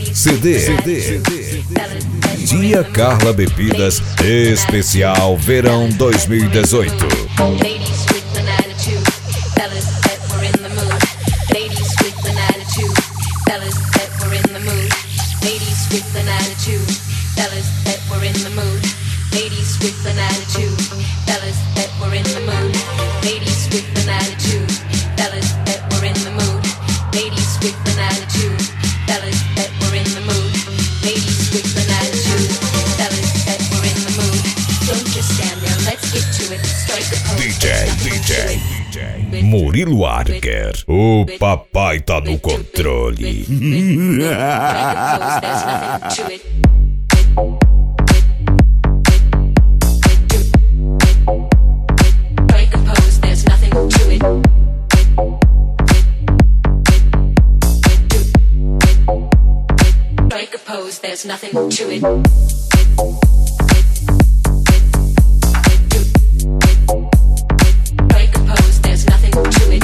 CD. Dia Carla Bebidas Especial Verão 2018. DJ Murilo Arger, o papai tá no controle. There's nothing to it. Break a pose, there's nothing to it.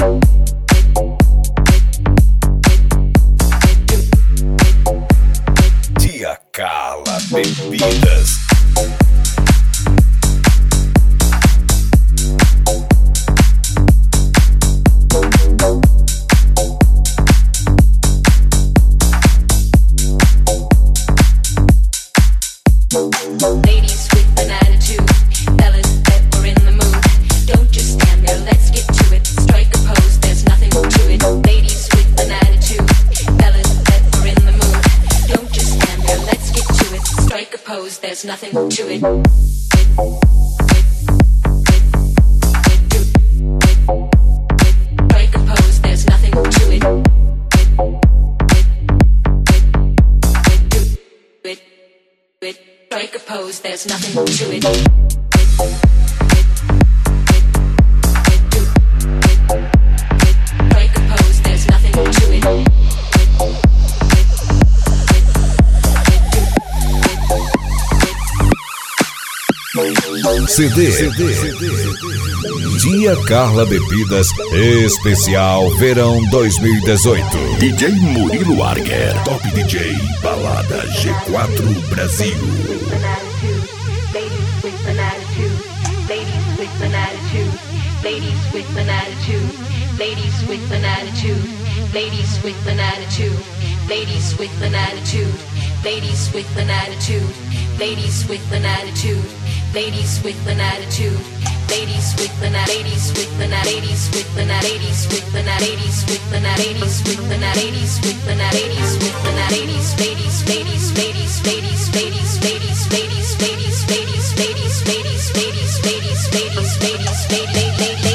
Dia Carla Bebidas. Ladies with an attitude, fellas that were in the mood. Don't just stand there, let's get to it. Strike a pose, there's nothing to it. Ladies with an attitude, fellas that were in the mood. Don't just stand there, let's get to it. Strike a pose, there's nothing to it. Strike a pose, there's nothing to it. Strike a pose, there's nothing to it. Strike a pose, there's nothing to it. CD. Dia Carla Bebidas Especial Verão 2018. DJ Murilo Arger, Top DJ Balada G4 Brasil. Ladies with an attitude, ladies with an attitude, ladies with an attitude, ladies with an attitude, ladies with an attitude, ladies with an attitude, ladies with an attitude, ladies with an attitude, ladies with an attitude, ladies with an ladies with an ladies with an ladies with an ladies with an ladies with an ladies with an ladies with an ladies ladies ladies ladies ladies ladies ladies ladies ladies ladies ladies ladies ladies ladies ladies ladies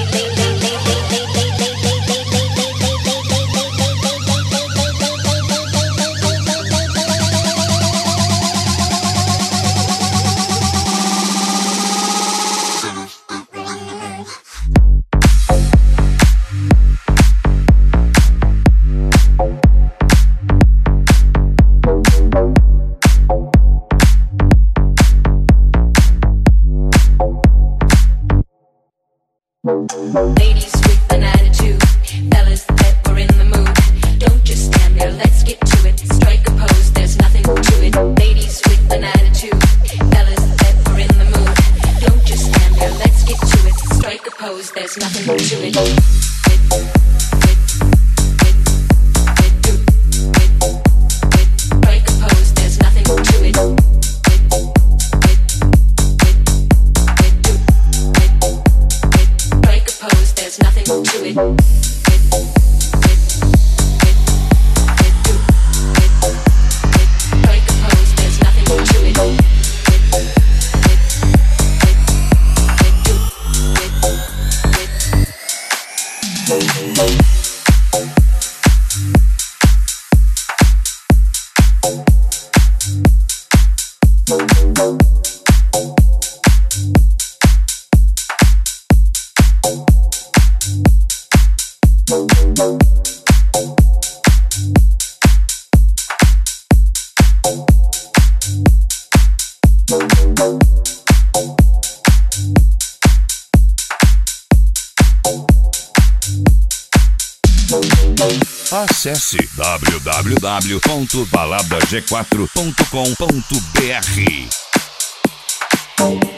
Ladies with an attitude, fellas that were in the mood. Don't just stand there, let's get to it. Strike a pose, there's nothing to it. Ladies with an attitude, fellas that were in the mood. Don't just stand there, let's get to it. Strike a pose, there's nothing to it. Strike a pose, there's nothing to it. There's nothing to it. Strike a pose, there's nothing to it. Acesse www.baladag4.com.br.